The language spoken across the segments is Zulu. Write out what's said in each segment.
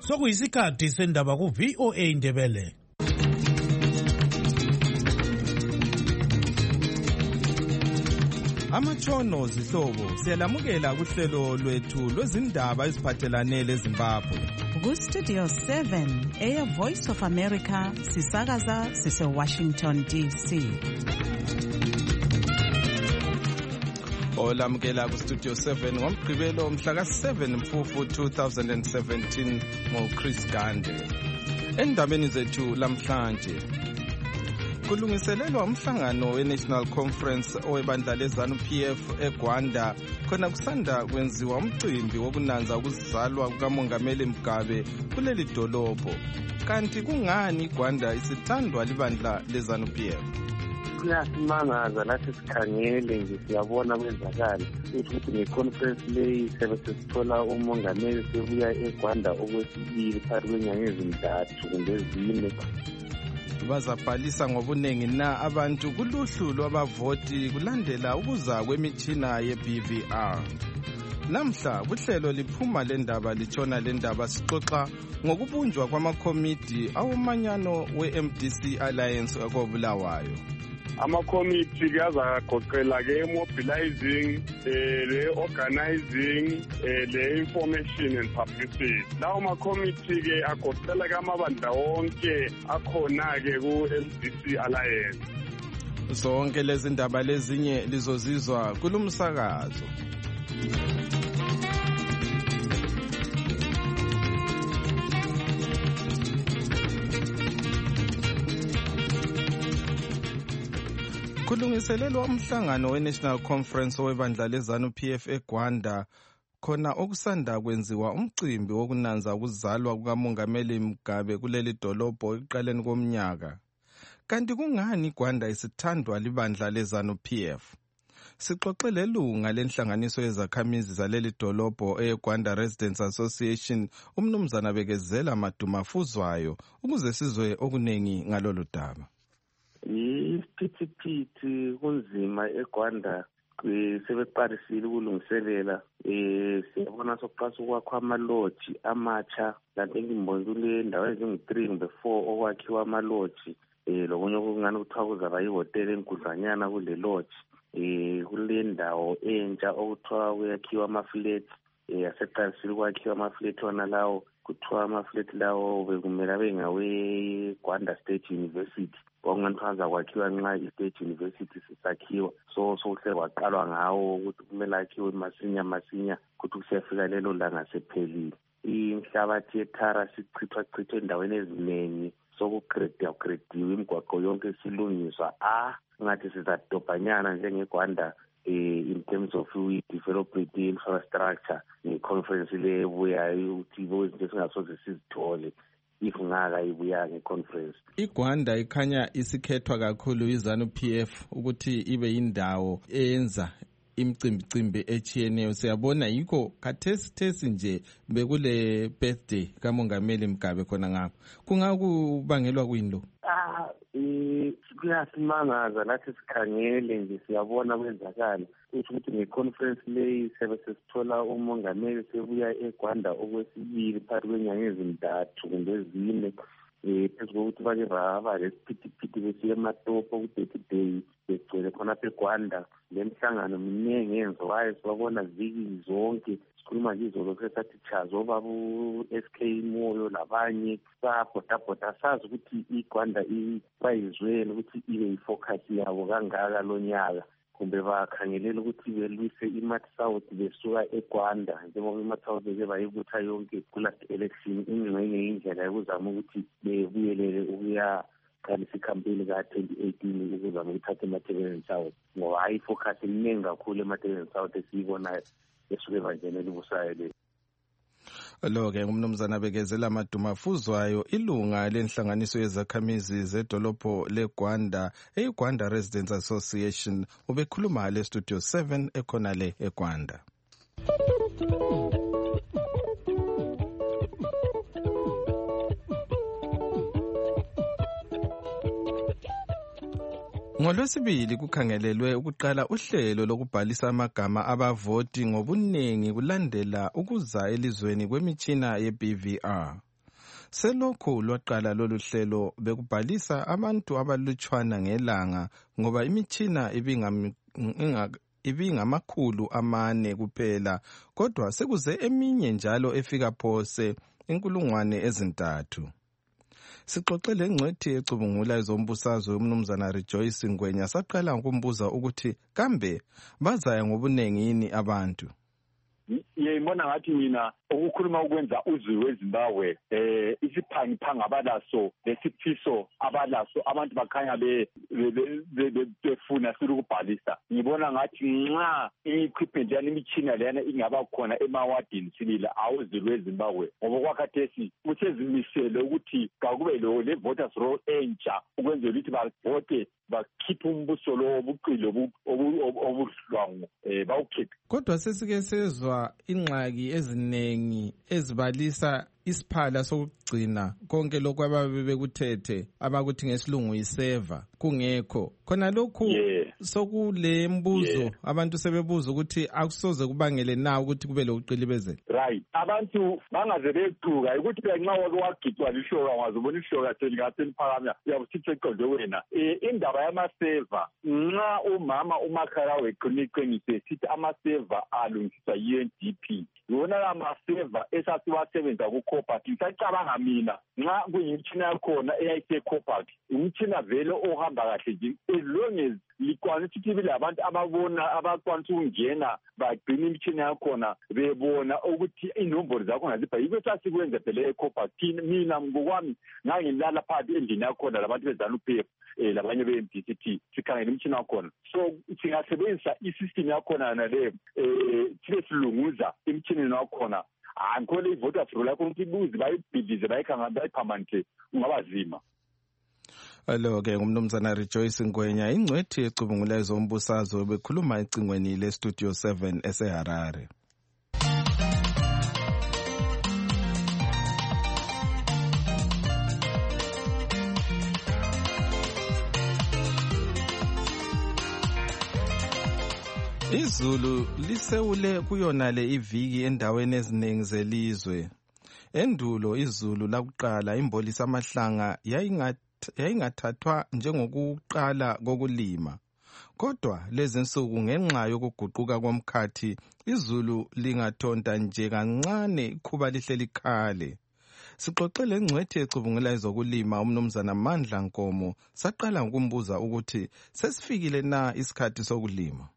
Sokuyisikhathi sendaba ku VOA Indebele. Amatshono zihlobo siyalamukela kuhlelo lwethu lwezindaba eziphathelane leZimbabwe. Ku-Studio 7 Air Voice of America sisakaza sise-Washington DC. Olamukela ku-Studio 7 ngoMgqibelo mhla ka-7 Mfufu 2017 ngoChris Gande. Endabeni zethu lamhlanje, kulungiselelwa umhlangano we-National Conference owebandla leZANU-PF eGwanda, khona kusanda kwenziwa umcimbi wokunanza ukuzalwa kukaMongameli Mugabe kuleli dolobho. Kanti kungani iGwanda isithandwa libandla leZANU-PF? Kuyasimangaza lathi sikhangele nje siyabona kwenzakala ukuthi ngeconference leyi sesithola umongameli sebuya eGwanda okwesibili phakathi kwenyanga ezintathu kumbe ezine. Bazabhalisa ngobunengi na abantu kuluhlu lwabavoti kulandela ukuza kwemitshina ye-BVR. Namhla kuhlelo liphuma lendaba litshona lendaba sixoxa ngokubunjwa kwamakomiti awomanyano we-MDC Alliance akobulawayo. Amakomiti kuyazagoqela mobilizing, organizing, information and publicity. Lawo makomiti agoqela amabandla wonke akhona ku-MDC Alliance. Zonke lezi ndaba lezinye lizozizwa kulumsakazo. Kulungiselelwa umhlangano we-National Conference owebandla leZANU-PF eGwanda, khona okusanda kwenziwa umcimbi wokunanza ukuzalwa kukaMongameli Mugabe kuleli dolobho ekuqaleni komnyaka. Kanti kungani iGwanda isithandwa libandla leZANU-PF? Sixoxe lelunga lenhlanganiso yezakhamizi zaleli dolobho eGwanda Residents Association, umnumzana Bekezela Madumafuzwayo, ukuze sizwe okunengi ngalolu daba. Isiphithiphithi kunzima eGwanda sebeqalisile ukulungiselela. Siyabona sokuqasa ukwakha amalodji amatsha, kanti ngibona kule ndawo ezingu-3 kumbe 4 okwakhiwa amalodji. Lokunye okungani kuthiwa kuzaba yihotela enkudlanyana kule lodge. Kule ndawo entsha okuthiwa kuyakhiwa amafleti. Aseqalisile ukwakhiwa amafleti wona lawo. Kuthiwa amafleti lawo bekumele abe ngawe-Gwanda State University. Okungani kuthiwa kwakhiwa nxa i-State University sisakhiwa. Sokuhle kwaqalwa ngawo ukuthi kumele akhiwe masinya ukuthi kusiyafika lelo langa sephelile. Inhlabathi yethara sichithwa endaweni eziningi. Sokugrediwe imigwaqo yonke silungiswa. Ngathi sizadobhanyana njengeGwanda in terms of developing the infrastructure nge-conference le ebuyayo ukuthi izinto esingasoze sizithole if ngaka ibuya nge-conference. IGwanda ikhanya isikhethwa kakhulu iZANU-PF ukuthi ibe yindawo eyenza imicimbi etshiyeneyo. Siyabona yikho khathesi nje bekule birthday kaMongameli Mugabe khona ngapho. Kungakubangelwa kuyini? Kuyasimangaza lathi sikhangele nje siyabona kwenzakala ukuthi ngeconference leyi sesithola umongameli sebuya eGwanda okwesibili phakathi kwenyanga ezintathu kumbe ezine. Phezu kokuthi bake baba lesiphithiphithi besiye ematopo ku-30 day begcwele khonapha eGwanda. Le mihlangano miningi yenziwayo siwabona viki zonke. Sikhuluma nje izolo sesathi chazo baba u-SK Moyo labanye sabhodabhoda sazi ukuthi iGwanda bayizwele ukuthi ibe yifocus yabo kangaka lo nyaka. Kumbe bakhangelela ukuthi belwise iMathi South besuka eGwanda njengoba iMathi South beke bayibutha yonke kulast election. Ingxenye indlela yokuzama ukuthi bebuyelele ukuya qalisa ikhampeni ka-2018 ukuzama ukuthatha eMathebeleni South, ngoba hayi ifocus iningi kakhulu eMathebeleni South esiyibonayo esuke bangenela ubusayo le. Lo-ke ngumnumzana Bekezela Madumafuzwayo, ilunga lenhlanganiso yezakhamizi zedolobho leGwanda eGwanda Residents Association, ubekhuluma le-Studio 7 ekhona le eGwanda. NgoLwesibili kukhangelelwe ukuqala uhlelo lokubhalisa amagama abavoti ngobunengi kulandela ukuza elizweni kwemitshina ye-BVR. Selokhu lwaqala lolu hlelo bekubhalisa abantu abalutshwana ngelanga ngoba imitshina ibingamakhulu 4 kuphela, kodwa sekuze eminye njalo efika phose 3,000. Sixoxele ingcwethi ecubungula ezombusazwe umnumzana Rejoice Ngwenya saqala ukumbuza ukuthi kambe bazaya ngobunengi yini abantu. Ngibona ngathi mina ukukhuluma ukwenza uzwi weZimbabwe isiphangiphangi abalaso lesiphiso abalaso abantu bakhanya befuna ukubhalisa. Ngibona ngathi nxa i-equipment yani imitshina leyana ingaba khona emawadini sibili awuzwi lweZimbabwe ngoba kwakhathesi kusezimisele ukuthi kakube le voters roll entsha ukwenzela ukuthi bavote bakhiphe umbuso lo obuqilo obuhlwangu bawukhiphe. Kodwa sesike sezwa ingxaki eziningi ezibalisa isiphala sokugcina konke lokho ababe bekuthethe abakuthi ngesilungu iserver kungekho khona lokhu. Sokule mbuzo abantu sebebuza ukuthi akusoze kubangele na ukuthi kube lokuqilibezela. Right, abantu bangaze becuka ukuthi nxa wake wagitwa lishoka wazobona ishoka selikaseliphakama uyabusithi eqonde wena indaba yamaserver nxa umama uMakharawe eqiniqinise sithi amaserver alungiswa UNDP yona la maserver esasiwasebenza kuCopat ngisacabanga mina nxa kuyimitshina yakhona eyayiseCopat umtshina vele ohamba kahle nje as long as likwanisa ukuthi bile abantu ababona abakwanisa ukungena bagcina imitshina yakhona bebona ukuthi inombolo zakhona zibha yikho sasikwenza phela eCopat mina ngokwami ngangilala phakathi endlini yakhona labantu beZANU-PF labanye be-MDCT sikhangela imitshina yakhona so singasebenzisa isystem yakhona naleyo sibe silunguza imitshineni yakhona angikhole ivoters roll yakho ukuthi ibuzi bayibhidize bayiphamanithe ungabazima. Alo-ke ngumnumzana Rejoice Ngwenya ingcwethi ecubungula ezombusazwe bekhuluma ecingweni leStudio 7 eseHarare. Izulu lisewule kuyona le iviki endaweni eziningi zelizwe. Endulo izulu lakuqala imbolisa amahlanga yayingathathwa njengokuqala kokulima. Kodwa lezi nsuku ngenxa yokuguquka komkhathi izulu lingathonta nje kancane ikhuba lihle likhale. Sixoxele ingcwethi ecubungula ezokulima umnumzana Mandla Nkomo saqala ukumbuza ukuthi sesifikile na isikhathi sokulima.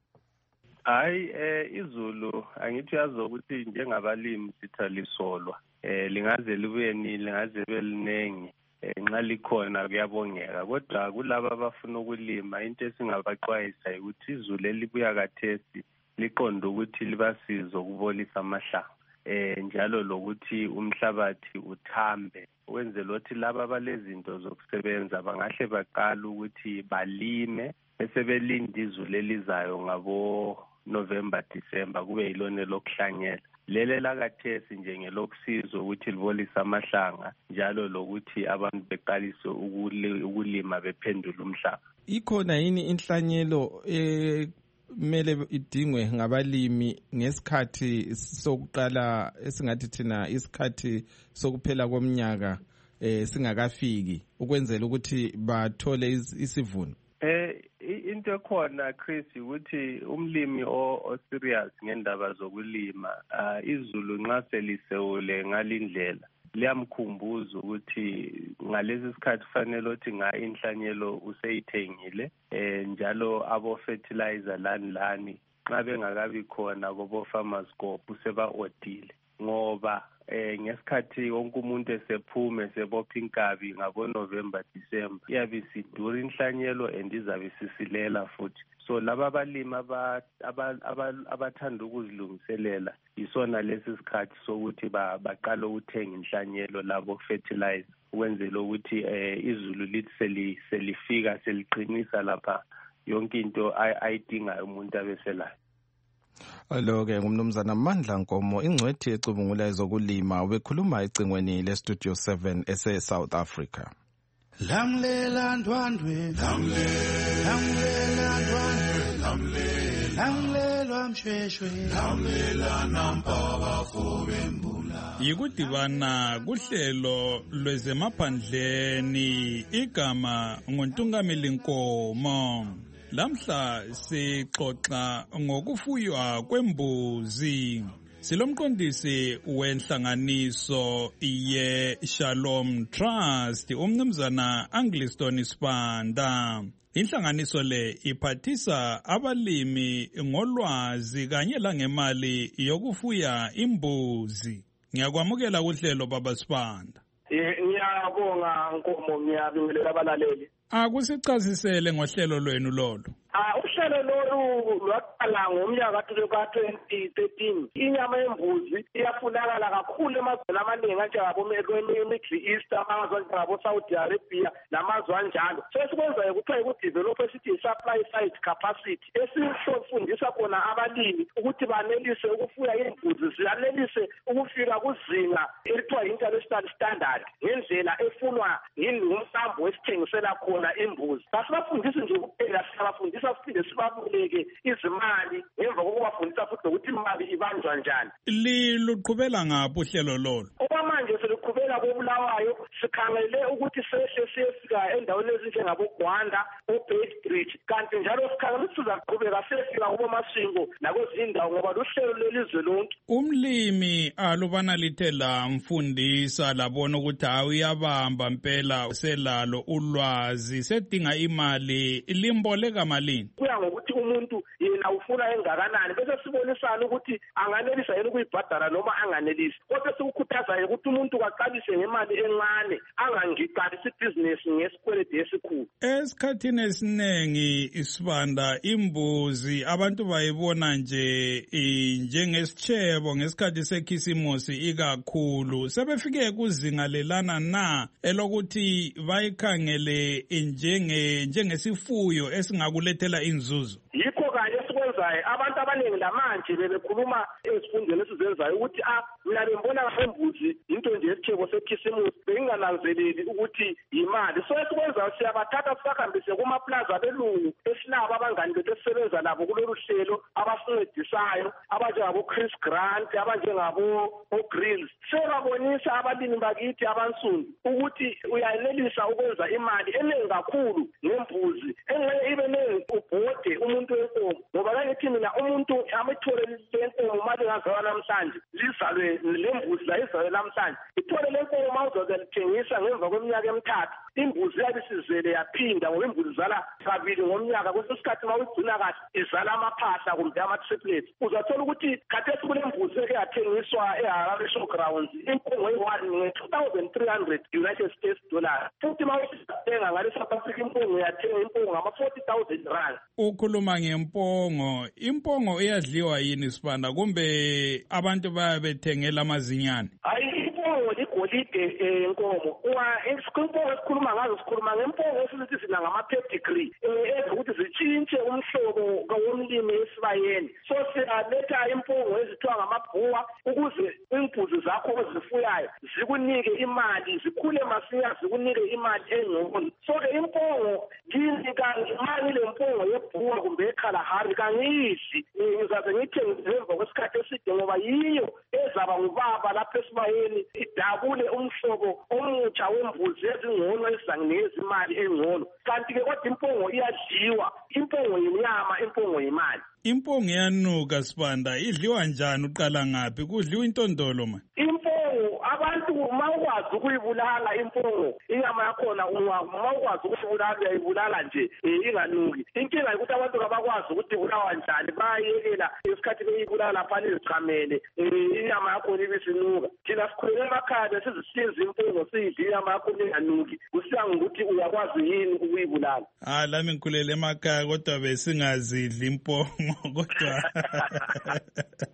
Hayi izulu angithi yazi ukuthi njengabalimi sithalisolwa lingaze libuye lingaze belinengi nxa likhona kuyabongeka kodwa kulabo abafuna ukulima into esingabaxwayisa ukuthi izulu elibuya kathesi liqonde ukuthi libasize ukubolisa amahlanga njalo lokuthi umhlabathi uthambe wenzela ukuthi laba abalezinto zokusebenza bangahle baqala ukuthi balime bese belinda izulu elizayo ngabo November December kube yilona lokuhlanyela lele lakathesi njengelokusiza ukuthi libolisa amahlanga njalo lokuthi abantu beqalise ukulima bephendula umhlaba. Ikhona yini inhlanyelo mele idingwe ngabalimi ngesikhathi sokuqala esingathi thina isikhathi sokuphela komnyaka singakafiki ukwenzela ukuthi bathole isivuno? Into ekhona Chris ukuthi umlimi o-serious ngendaba zokulima izulu nxa selisewule ngalindlela liyamkhumbuza ukuthi ngalesi sikhathi kufanele ukuthi inhlanyelo useyithengile njalo abo-fertilizer lani nxa bengakabi khona kobo-farmers corp seba-odile ngoba ngesikhathi wonke umuntu esephume sebopha inkabi ngabo-November December iyabe isidura inhlanyelo and izabe isisilela futhi so laba abalimi abathanda ukuzilungiselela isona lesi sikhathi sokuthi baqale ukuthenga inhlanyelo labo fertilizer ukwenzela ukuthi izulu lithi selifika seliqinisa lapha yonke into ayidingayo umuntu abeselayo. Alo-ke ngumnumzana Mandla Nkomo ingcwethi ecubungula ezokulima ubekhuluma ecingweni leStudio 7 ese-South Africa. Lamlela ndwandwe, lamlela ndwandwe, lamlela langilelwa mshweshwe lamelana mpabafo bembula. Yikudibana kuhlelo lwezemaphandleni igama nguNtungamili Nkomo. Lamhla sixoxa ngokufuywa kwembuzi. Silomqondisi wenhlanganiso ye-Shalom Trust umnumzana Angliston Sibanda. Inhlanganiso le iphathisa abalimi ngolwazi kanye langemali yokufuya imbuzi. Ngiyakwamukela kuhlelo Baba Sibanda. Ngiyabonga Nkomo, ngiyabingelela abalaleli. Akusichazisele ngohlelo lwenu lolo. Uhlelo lolu lwaqala ngomnyaka ka-2013. Inyama yembuzi iyafunakala kakhulu emazweni amaningi anjengabo-Middle East, amazwe anjengabo-Saudi Arabia namazwe anjalo. So esikwenzayo kuthiwa ukudevelopha esithi i-supply side capacity, esifundisa khona abalimi ukuthi banelise ukufuya imbuzi, ziyanelise ukufika kuzinga elithiwa international standard ngendlela efunwa ngumsambo esithengisela khona imbuzi. Kasibafundisi nje kuphela, siyabafundisa siphinde sibaboleke izimali ngemva kokubafundisa futhi ukuthi imali ibanjwa njani. Liluqhubela ngaphi uhlelo lolo? Okwamanje seliqhubela koBulawayo, sikhangele ukuthi sehle siyefika endaweni ezinjengabo-Gwanda, o-Beitbridge, kanti njalo sikhangele ukuthi sizaqhubeka siyefika kuboMasingo nakwezinye indawo ngoba luhlelo lelizwe lonke. Umlimi alubana lithe lamfundisa labona ukuthi uyabamba mpela, selalo ulwazi, sedinga imali, limboleka malini? Kuya ngokuthi umuntu yena ufuna engakanani, bese sibonisana ukuthi anganelisa yena ukuyibhadala noma anganelisi. Kodwa sikukhuthaza ukuthi umuntu kaqalise ngemali encane, angangiqalisi ibhizinesi ngesikweledi esikhulu. Esikhathini esiningi Sibanda, imbuzi abantu bayibona nje njengesitshebo ngesikhathi sekhisimusi ikakhulu. Sebefike kuzinga lelana na elokuthi bayikhangele njengesifuyo esingakulethela inzuzo? Yikho kanye esikwenzayo abantu abaningi lamanje bebekhuluma ezifundweni esizenzayo ukuthi mina bembona ngembuzi into nje esitshebo sekhisimusi, bengingananzeleli ukuthi yimali. So esikwenzayo siyabathatha sibahambise kumaplaza abelungu esinabo abangani bethu esisebenza nabo kulolu hlelo abasincedisayo, abanjengabo-Chris Grant, abanjengabo-Grills. Sebabonisa abalimi bakithi abansundu ukuthi uyanelisa ukwenza imali eningi kakhulu ngembuzi, engeke ibe nengi ubhode umuntu wenkomo. Ngoba kangithi mina umuntu amethole lenkomo mali ngazalwa namhlanje, lizalwe lembuzi la izalwe namhlanje, ithole lenkomo mawuzoze lithengisa ngemva kweminyaka emithathu, imbuzi yabe isizele yaphinda ngoba imbuzi izala kabili ngomnyaka. Kwesinye isikhathi mawuyigcina kahle izala amaphahla kumbe ama-triplets. Uzathola ukuthi khathesi kulembuzi eke yathengiswa eHarare Showgrounds impungo eyi-1 nge-$2,300 United States dollars. Futhi mawuyithenga ngale South Africa impungo yathenga impungo ngama-40,000 rand. Ukhuluma ngempongo, impongo iyadliwa yini Sibanda kumbe abantu bayabethengela amazinyane? Impongo ligolide enkomo. Impongo esikhuluma ngazo sikhuluma ngempongo esithi sina ngama-pedigree ukuthi zitshintshe umhlobo womlimi esibayeni. So siyaletha impongo ezithiwa ngamabhuwa ukuze imbuzi zakho ozifuyayo zikunike imali, zikhule masinya, zikunike imali engcono. So-ke impongo kimi ngile mpongo yebhuwa kumbe eKalahari kangiyidli, ngizaze ngithenge ngemva kwesikhathi eside ngoba yiyo ezaba ngubaba lapha esibayeni idabule umhlobo omutsha wembuzi ezingcono ezizanginikeza imali engcono. Kanti-ke kodwa impongo iyadliwa, impongo yinyama, impongo yimali. Impongo iyanuka Sibanda, idliwa njani, uqala ngaphi? Kudliwa intondolo ma? Impongo abantu mawukwazi ukuyibulala impongo, inyama yakhona mawukwazi ukuyibulala uyayibulala nje inganuki. Inkinga ukuthi abantu kabakwazi ukuthi ibulawa njani, bayayekela isikhathi beyibulala lapha izichamele inyama yakhona ibisinuka. Thina sikhulele emakhaya besizisiza impongo siyidle inyama yakhona inganuki, kusiya ngokuthi uyakwazi yini ukuyibulala. Lami ngikhulele emakhaya kodwa besingazidli impongo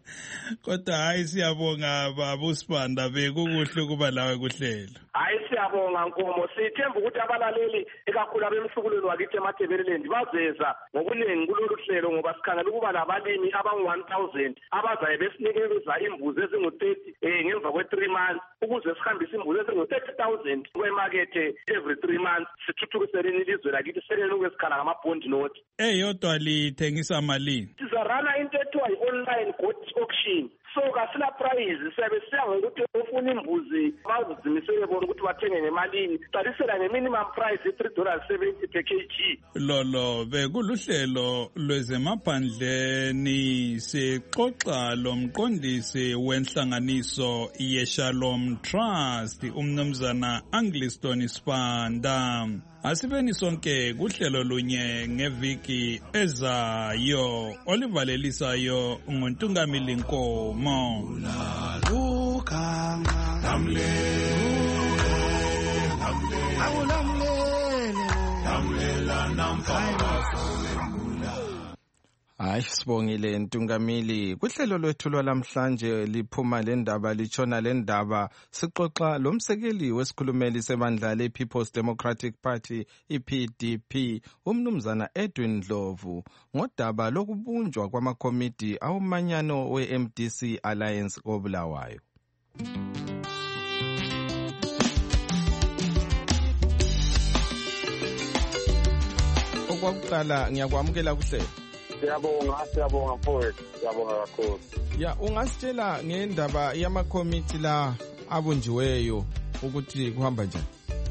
kodwa hayi siyabonga Baba Sibanda, bekukuhle kuba lawe kuhlelo. Hayi siyabonga. Siyabonga Nkomo, sithemba ukuthi abalaleli ekakhulu abemhlukulweni wakithi eMatabeleland bazeza ngokuningi kulolu hlelo ngoba sikhangela ukuba labalimi abangu-1000 abazaye besinikeza imbuzi ezingu-30 ngemva kwe-3 months ukuze sihambise imbuzi ezingu-30,000 kwemakethe every 3 months sithuthukisele ilizwe lakithi sekelokhu esikhala ngama-bond note. Eyodwa lithengisa malini? Sizarana into ethiwa yi-online goat auction. So kasila prize siyabe siya ngokuthi ufuna imbuzi bazizimisele bona ukuthi bathenge ngemalini qalisela nge-minimum price $3.70 per kg. Lolo bekuluhlelo lwezemaphandleni sixoxa lomqondisi wenhlanganiso yeShalom Trust umnumzana Angliston Sibanda. Asibeni sonke kuhlelo lunye ngeviki ezayo olivalelisayo nguNtungamili Nkomo. Hayi sibongile Ntungamili. Kuhlelo lwethu lwalamhlanje liphuma lendaba litshona lendaba sixoxa lomsekeli wesikhulumeli sebandla lePeople's Democratic Party iPDP umnumzana Edwin Ndlovu ngodaba lokubunjwa kwamakomiti awomanyano weMDC Alliance koBulawayo. Okwakuqala ngiyakwamukela kuhlelo. Siyabonga mfowethu, siyabonga kakhulu. Ya, ungasitshela ngendaba yamakomiti la abunjiweyo ukuthi kuhamba njani?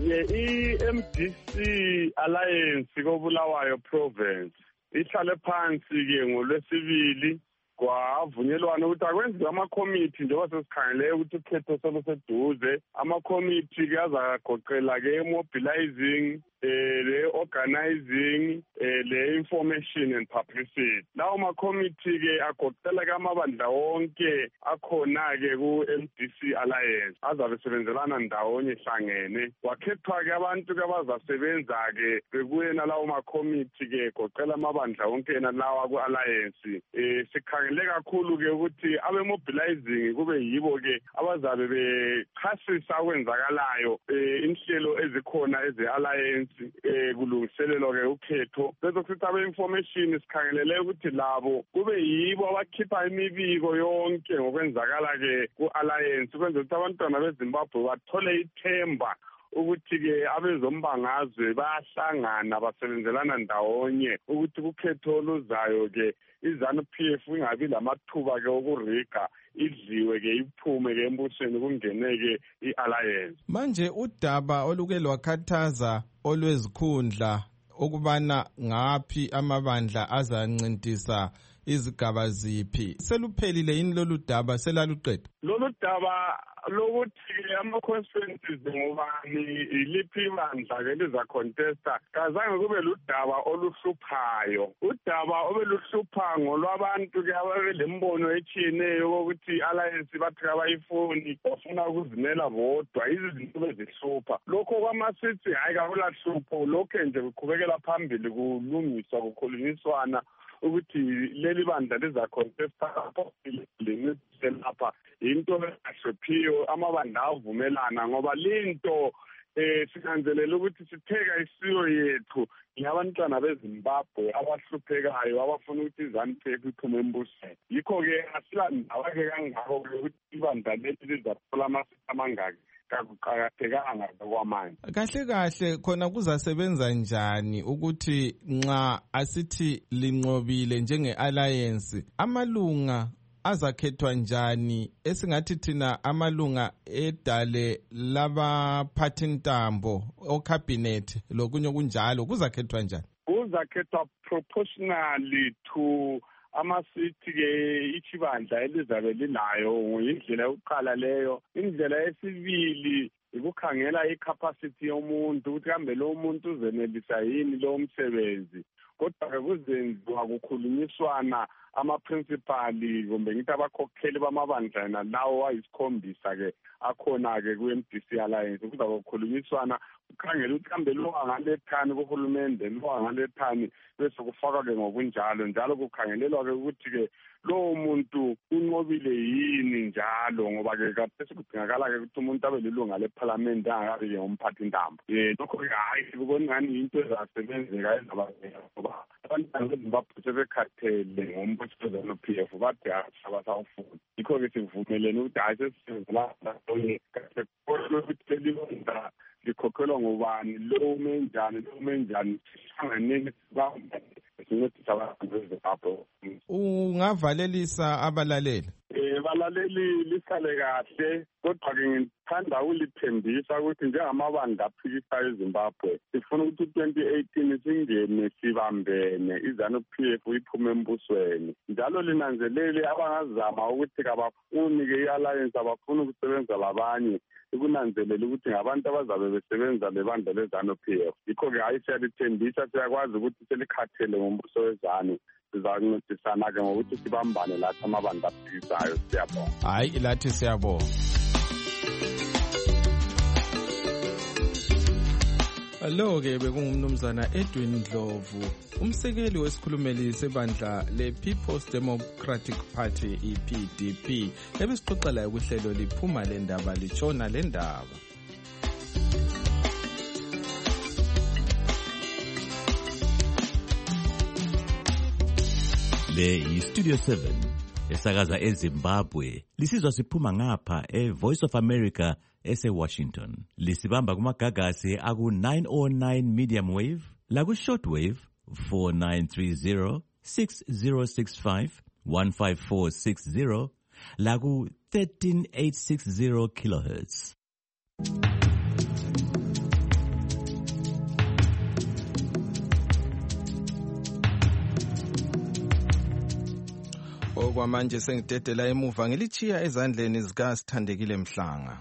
I-MDC Alliance koBulawayo Province ihlale phansi ke ngolwesibili kwavunyelwana ukuthi akwenziwe amakomiti njengoba sesikhangele ukuthi ukhetho soluseduze. Amakomiti ke azagoqela ke mobilizing, le-organizing, le-information and publicity. Lawo makomiti ke agoqela ke amabandla wonke akhona-ke ku-MDC Alliance azabe sebenzelana ndawonye hlangene. Wakhethwa ke abantu ke abazasebenza-ke bekuyena lawo makomiti ke goqela amabandla wonke lawa ku-Alliance. Sikhangele kakhulu ke ukuthi abe-mobilizing kube yibo ke abazabe bechasisa okwenzakalayo inhlelo ezikhona eze-Alliance kulungiselelwa ke ukhetho. Bese kusithi abe-information sikhangelele ukuthi labo kube yibo abakhipha imibiko yonke ngokwenzakala ke ku-Alliance ukwenzela ukuthi abantwana beZimbabwe bathole ithemba ukuthi-ke abezombangazwe bayahlangana basebenzelana ndawonye ukuthi kukhetho oluzayo-ke iZANU-PF ingabi lamathuba-ke okuriga idliwe-ke iphume-ke embusweni kungene-ke i-Alliance. Manje udaba oluke lwakhathaza olwezikhundla ukubana ngaphi amabandla azancintisa izigaba ziphi seluphelile yini lolu daba selaluqeda? Lolu daba lokuthi ama-constituencies ngobani iliphi ibandla-ke lizacontesta kazange kube ludaba oluhluphayo. Udaba obeluhlupha ngolwabantu-ke ababelembono etshiyeneyo kokuthi i-Alliance bathi abayifuni bafuna ukuzimela bodwa izinto bezihlupha. Lokho kwamasithi hayi kakulahlupho lokho nje kuqhubekela phambili kulungiswa kukhulunyiswana ukuthi leli bandla lizacontesta lapha into engahluphiyo amabandla avumelana ngoba linto sinanzelela ukuthi sitheka isiyo yethu ngabantwana beZimbabwe abahluphekayo abafuna ukuthi iZANU-PF iphume embusweni. Yikho-ke asilandaba-ke kangako-ke ukuthi ibandla leli lizathola amasithi amangaki kakuqakathekanga kwamanje. Kahle kahle khona kuzasebenza njani ukuthi nxa asithi linqobile njenge-Alliance amalunga azakhethwa njani esingathi thina amalunga edale labaphathintambo ocabinet lokunye kunjalo kuzakhethwa njani? Kuzakhethwa proportionally to amasithi-ke ichibandla elizabe linayo indlela yokuqala leyo. Indlela yesibili ukukhangela icapacity yomuntu ukuthi kambe lo muntu uzenelisa yini lo msebenzi. Kodwa-ke kuzenziwa kukhulunyiswana ama-principali kumbe ngithi abakhokheli bamabandlana lawo ayisikhombisa-ke akhona-ke ku-MDC Alliance kuzabe kukhulunyiswana kukhangela ukuthi kambe lo angalethani kuhulumende lo angalethani bese kufakwa-ke ngokunjalo njalo kukhangelelwa-ke ukuthi-ke lowo muntu unqobile yini njalo ngoba-ke kade kudingakala-ke ukuthi umuntu abe lilunga lephalamende angakabi-ke ngomphathintambo lokho-ke hhayi sikubona ngani yinto ezasebenzeka ezabazeka ngoba abantwana bezimbabwe sebekhathele ngombuso we-ZANU-PF bathi abasawufuni yikho-ke sivumelene ukuthi hhayi sesisebenzelanaonye kahle kukholwe ukuthi selilonda likhokhelwa ngubani lo umenjani lo umenjani sihlanganeni sibambane sincedisa abantu bezimbabwe. Ungavalelisa abalaleli? Balaleli lisale kahle kodwa-ke ngithanda ukulithembisa ukuthi njengamabandla aphikisayo eZimbabwe sifuna ukuthi 2018 singene sibambene iZANU-PF iphume embusweni njalo linanzelele abangazama ukuthi kabafuni-ke i-alliance abafuni ukusebenza labanye ikunanzelela ukuthi ngabantu abazabe besebenza lebandla leZANU-PF yikho-ke hhayi siyalithembisa siyakwazi ukuthi selikhathele ngombuso weZANU sizancedisana-ke ngokuthi sibambane lathi amabandla aphikisayo. Siyabonga. Hayi lathi siyabonga. Lo-ke bekungumnumzana Edwin Ndlovu, umsekeli wesikhulumeli sebandla le-People's Democratic Party EPDP, ebesixoxa laye kuhlelo liphuma le ndaba litshona le ndaba. Le yi-Studio 7 esakaza eZimbabwe lisizwa siphuma ngapha e-Voice of America ese-Washington. Lisibamba kumagagasi aku-909 medium wave laku-short wave 4930 6065 15460 laku-13860 kilohertz. Okwamanje sengidedela emuva ngilichiya ezandleni zikaSithandekile Mhlanga.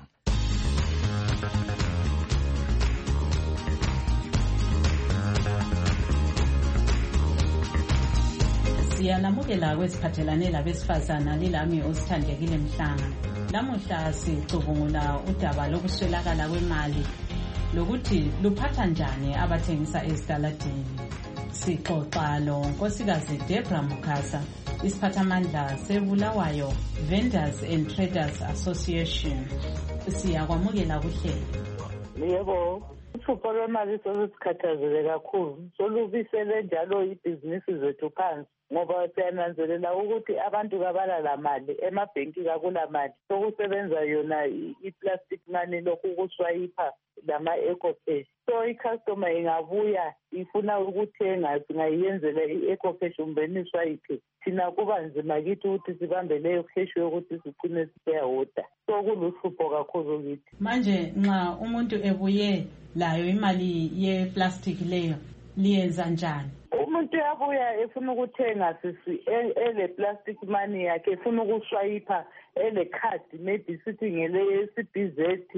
Siyanamukela kwesiphathelane labesifazana lilami uSithandekile Mhlanga. Lamuhla sicubungula udaba lokuswelakala kwemali lokuthi luphatha njani abathengisa ezitaladini. Sixoxa loNkosikazi Debra Mukasa, isiphathamandla seBulawayo Vendors and Traders Association. Siyakwamukela kuhlelo. Yebo, uhlupho lwemali sosikhathazeke kakhulu. Solubisele njalo ibhizinisi zethu phansi ngoba siyananzelela ukuthi abantu kabalala mali emabhenki kakula mali. Sokusebenza yona i-plastic money lokhu kuswayipha lama ecocash. So i-customer ingabuya ifuna ukuthenga singayiyenzela i-ecocash umbeniswa yiphi. Thina kuba nzima kithi ukuthi sibambe leyo cash yokuthi sigcine siyahoda. So kuluhlupho kakhulu kithi. Manje nxa umuntu ebuye layo imali ye-plastic leyo liyenza njani? Umuntu yabuya efuna ukuthenga sisi ele plastic money yakhe efuna ukuswayipha ele card maybe sithi ngele CBZ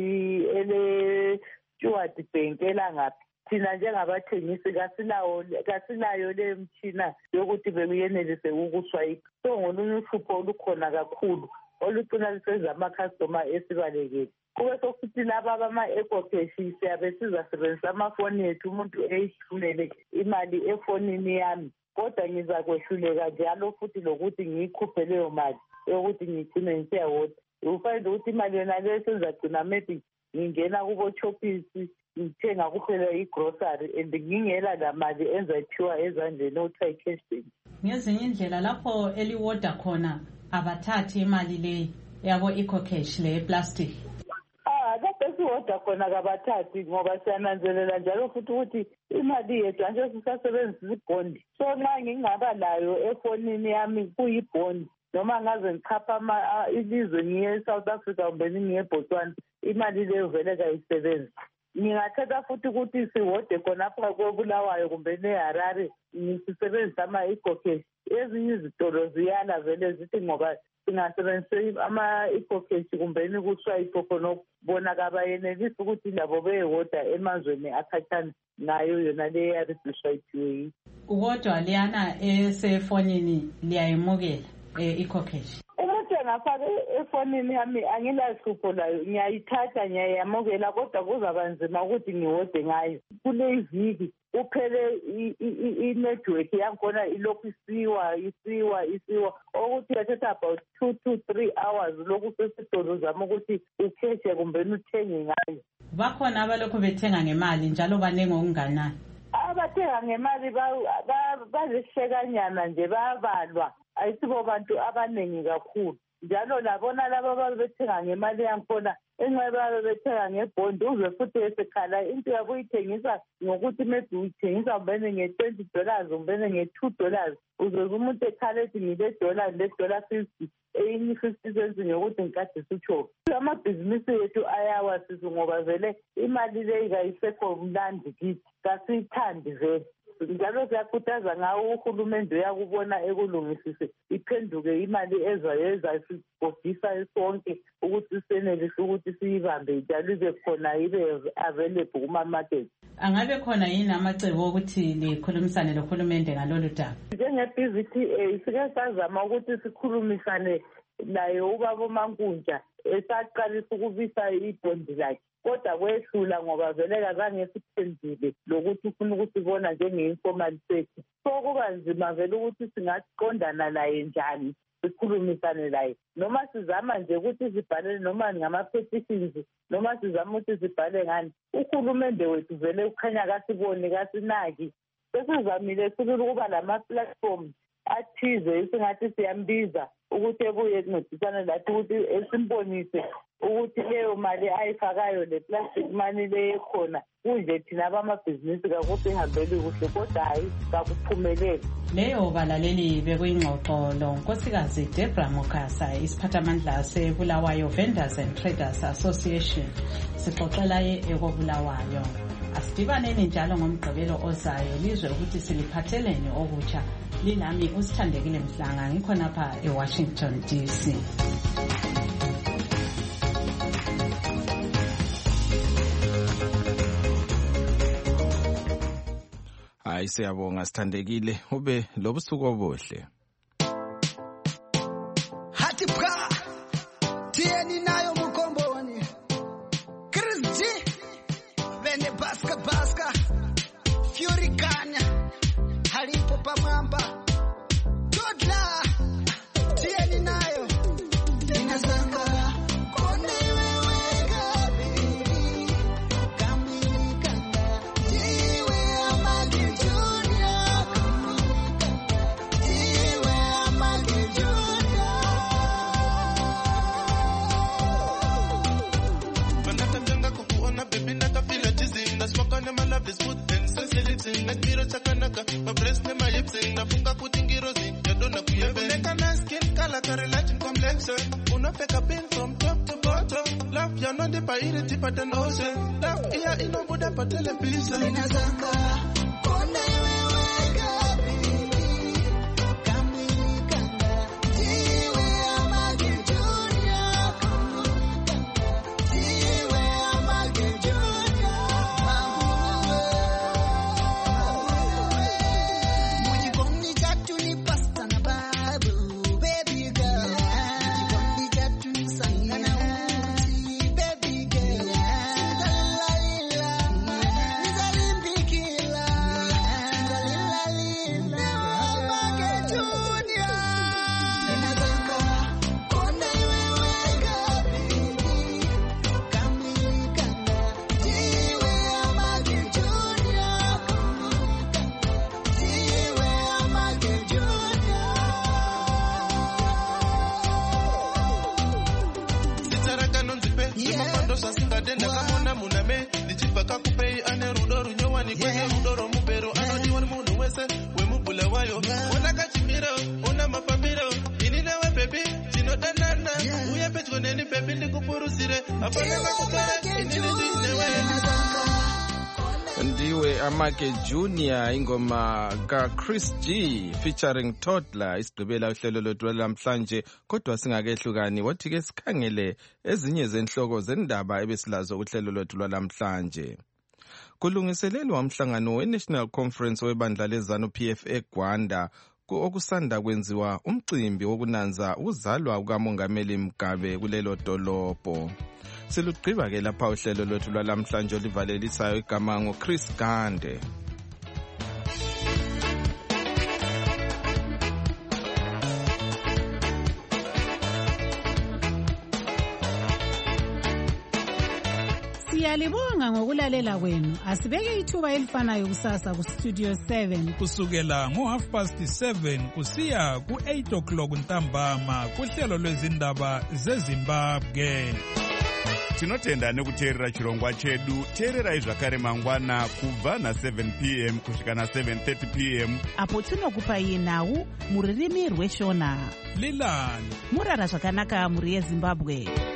ele Stewart Bank elangaphi. Thina njengabathengisi kasilayo le mtshina yokuthi bekuyenelise ukuswayipha. So ngolunye uhlupho olukhona kakhulu olucina lisenza ama-customer esibalekele. Kube sokuthi laba abama-ecocash siyabe sizasebenzisa amafoni ethu umuntu eyithumele imali efonini yami kodwa ngizakwehluleka njalo futhi lokuthi ngiyikhuphe leyo mali yokuthi ngigcine ngisiyawoda. Ufanele ukuthi imali yona leyo senzagcina maybe ngingena kubo-shoppisi ngithenga kuphela i-grocery and ngingela la mali enzayiphiwa ezandleni okuthiwa i-cash. Ngezinye indlela lapho eliwoda khona abathathi imali le yabo ecocash le plastic. Lapho siwoda khona kabathathi ngoba siyananzelela njalo futhi ukuthi imali yethu anje sisasebenzisa ibhondi. So nxa ngingaba layo efonini yami kuyibhondi noma ngaze ngichapha ilizwe ngiye eSouth Africa kumbe ngiye eBotswana imali leyo vele kayisebenzi. Ngingathatha futhi ukuthi siwode khonapha koBulawayo kumbe neHarare ngisebenzisa ama-ecocash. Ezinye izitolo ziyala vele zithi ngoba singasebenzisa ama-ecocash kumbeni kuswayipo khona ukubona kabayenelisi ukuthi labo beyewoda emazweni akhatshana nayo yona le yarisishwayithiweyo. Kodwa liyana esefonini liyayimukela ecocash. Umuntu engafaka efonini yami angilahlupho layo, ngiyayithatha ngiyayamukela, kodwa kuzaba nzima ukuthi ngiwode ngayo. Kule iviki uphele i-network yakhona ilokhu isiwa okuthi yathatha about 2 to 3 hours lokhu sesitolo zama ukuthi ukheshe kumbe uthenge ngayo. Bakhona abalokhu bethenga ngemali njalo baningi okunganani? Abathenga ngemali bazishekanyana nje bayabalwa, ayisibo bantu abaningi kakhulu. Njalo labona laba ababethenga ngemali yakhona enqaba bethenga ngebhondi uze futhi esekhala into yabo uyithengisa ngokuthi maybe uyithengisa mbene nge$20 mbene nge$2 uzoze umuntu ekhala ethi $1.50 eyinye 50 cents ngokuthi ngikade sitsho. Amabhizinisi yethu ayawa sizo ngoba vele imali le kayisekho mlandi kithi kasithandi vele. Njalo siyakhuthaza ngawo uhulumende uyakubona ekulungisise iphenduke imali ezayeza sigodisa sonke ukuthi senelise ukuthi siyibambe njalo ibe khona ibe available kuma-market. Angabe khona yini amacebo ukuthi likhulumisane nohulumende ngalolu daba? Njenge-BVTA sike sazama ukuthi sikhulumisane naye ubaba uMankunja esaqalisa ukubisa ibhondi lakhe, kodwa kwehlula ngoba vele kazange siphendile lokuthi ufuna ukusibona njenge-informal sector. So kuba nzima vele ukuthi singaqondana naye njani sikhulumisane naye, noma sizama nje ukuthi sibhalele noma ngama-petitions noma sizama ukuthi sibhale ngani. Uhulumende wethu vele ukhanya kasiboni kasinaki. Sesizamile sibili ukuba lama-platform athize esingathi siyambiza ukuthi ebuye kuncedisane lathi ukuthi esimbonise ukuthi leyo mali ayifakayo le plastic money le khona kunje thina abamabhizinisi kakuthi ihambele kuhle, kodwa hayi kakuphumeleli. Leyo balaleli bekuyingxoxo lo Nkosikazi Deborah Mokasa, isiphathamandla seBulawayo Vendors and Traders Association, sixoxela ekobulawayo. Asidibaneni njalo ngomgqibelo ozayo lizwe ukuthi siliphatheleni okutsha. Linami uSithandekile Mhlanga ngikhona pha eWashington DC. Hayi siyabonga Sithandekile, ube lobusuku obuhle. Hathi bra tieni nayo mukomboni Chris G bene baska Fury Kanya halipo pamwamba Dodla tieni nayo inazanga kone wewe gabi kamikanda tiwe amagi junior tiwe amagi junior Banatanga kukuona baby natafila chizing na smoke on my love is good and sense lips na kiro chakanaka my breast na my hips nafunga kutingirozi yadona kuyebe kana skin color correlation complexion unafeka pin from top to bottom love ya no de paire deeper than ocean love ya inobuda pa television inazanga kone wewe gabi kamikanda tiwe amagi junior tiwe amagi junior mujikoni chatu ni pasta na babu baby girl mujikoni chatu ni sangana uti baby girl nizalimbikila nizalilalila amagi junior inazanga kone wewe gabi kamikanda tiwe amagi junior tiwe amagi junior Sitaraga nonzipe Mapando sasingadenda kamona muname Nichipaka kupei ane rudoro nyowani kwenye rudoro mupero Anodiwan munu wese wemubula wayo Ona kachimiro, ona mapamiro Ininewe baby, chino danana Uye pechko neni baby nikupurusire Apana kakutara, inini zinewe Ndiwe Amake Junior ingoma kaChris G featuring Toddler isigqibela uhlelo lwethu lamhlanje kodwa singakehlukani wathi ke sikhangele ezinye zenhloko zendaba ebesilazo uhlelo lwethu lwalamhlanje. Kulungiselelwa umhlangano weNational Conference webandla lezanu PF eGwanda okusanda kwenziwa umcimbi wokunanza ukuzalwa kukaMongameli Mugabe kulelo dolobho. Silugqiba ke lapha uhlelo lwethu lwalamhlanje olivalelisayo igama ngoChris Gande. Siyalibonga ngokulalela kwenu. Asibeke ithuba elifanayo kusasa ku Studio 7 kusukela ngo7:30 kusiya ku8 ntambama kuhlelo lwezindaba zeZimbabwe. Tinotenda nekuteerera chirongwa chedu. Teererai zvakare mangwana kubva na7 p.m. kusvika na7:30 p.m. apo tinokupai nhau muririmi rweshona. Lilani murara zvakanaka muri yeZimbabwe.